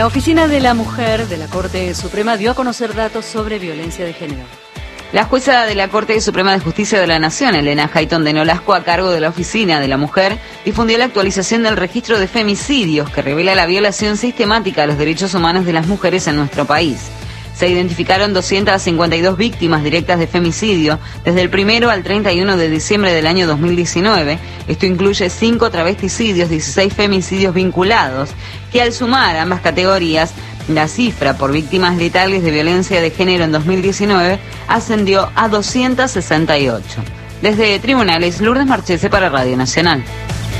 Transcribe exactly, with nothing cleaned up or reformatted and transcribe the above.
La Oficina de la Mujer de la Corte Suprema dio a conocer datos sobre violencia de género. La jueza de la Corte Suprema de Justicia de la Nación, Elena Hayton de Nolasco, a cargo de la Oficina de la Mujer, difundió la actualización del registro de femicidios que revela la violación sistemática a los derechos humanos de las mujeres en nuestro país. Se identificaron doscientas cincuenta y dos víctimas directas de femicidio desde el primero al treinta y uno de diciembre del año dos mil diecinueve. Esto incluye cinco travesticidios, dieciséis femicidios vinculados, que al sumar ambas categorías, la cifra por víctimas letales de violencia de género en dos mil diecinueve ascendió a doscientas sesenta y ocho. Desde Tribunales, Lourdes Marchese para Radio Nacional.